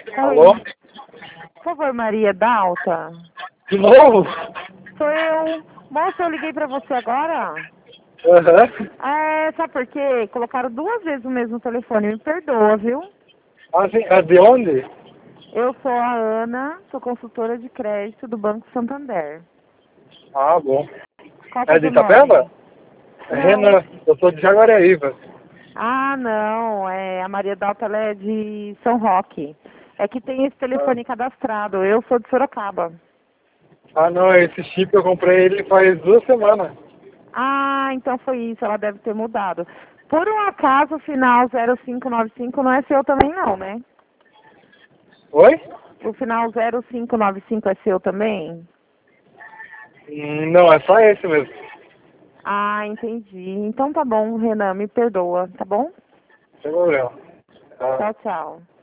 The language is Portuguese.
Alô? Oi, por favor, Maria Dalta. De novo? Sou eu. Moça, eu liguei pra você agora. Aham. Sabe por quê? Colocaram 2 vezes o mesmo telefone. Me perdoa, viu? Ah, sim. É de onde? Eu sou a Ana, sou consultora de crédito do Banco Santander. Ah, bom. Qual que é É o de seu nome? Itapeva? É Não. Renan. Eu sou de Jaguareíba. Ah, não. A Maria Dalta ela é de São Roque. É que tem esse Ah, telefone cadastrado. Eu sou de Sorocaba. não. Esse chip eu comprei ele faz 2 semanas. Ah, então foi isso, ela deve ter mudado. Por um acaso, o final 0595 não é seu também não, né? Oi? O final 0595 é seu também? Não, é só esse mesmo. Ah, entendi. Então tá bom, Renan, me perdoa, tá bom? Sem problema. Ah. Tchau, tchau.